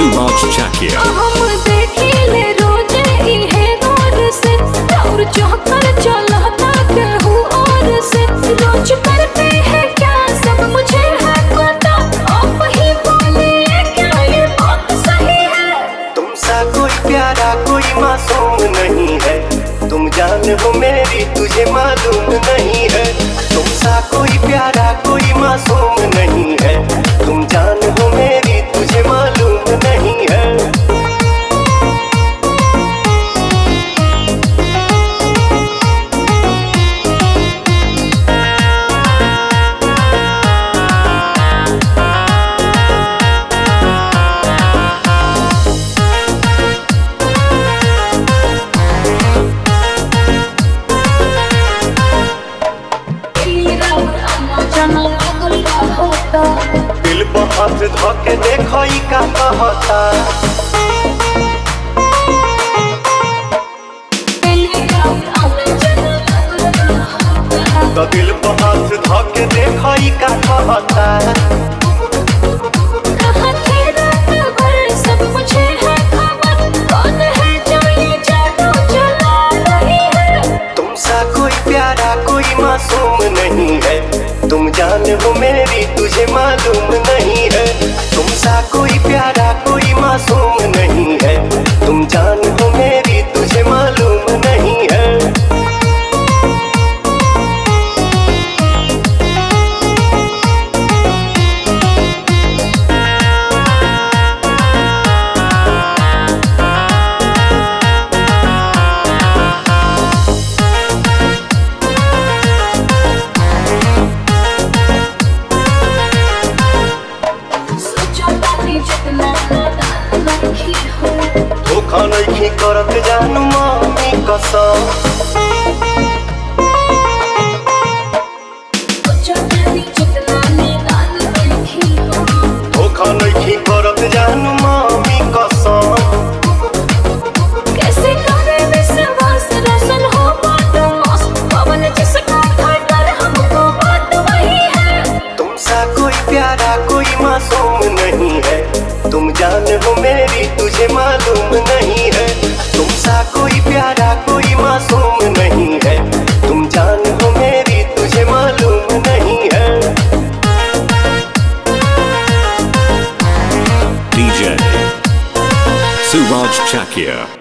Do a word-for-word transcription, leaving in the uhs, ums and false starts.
Suraj Chakia. हम देखिले रोज इहे गौर से और चौकर चलता कहूँ और से रोज करते हैं क्या सब मुझे है पता आप ही बोलिए क्या ये बात सही है। तुमसा कोई प्यारा कोई मासूम नहीं है, तुम जान हो मेरी तुझे मालूम नहीं है। तुमसा कोई प्यारा कोई मासूम नहीं है, तुम जान हो मेरी तुझे मालूम नहीं है। दिल पर हाथ धोके देखो ई का कहता, तो दिल पर हाथ धोके देखो ई का कहता। सब मुझे है खबर कौन है जो ये जादू चला रही है। तुमसा कोई प्यारा कोई मासूम नहीं है, तुम जान हो मेरी तुझे मालूम नहीं है। तुमसा कोई प्यारा कोई मासूम नहीं है, तुम जान हो मेरी तुझे मालूम नहीं है। धोखा नहीं करत जानू मामी कसम, धोखा नहीं करत जानू मामी कसम। कैसे करे विश्वास रोशन हो बात मस्त पवन जिसका घाटर हमको बात वही है। तुमसा कोई प्यारा कोई मासूम नहीं है, तुम जान हो मेरी तुझे मालूम नहीं है। तुमसा कोई प्यारा कोई मासूम नहीं है, तुम जान हो मेरी तुझे मालूम नहीं है। D J Suraj Chakia.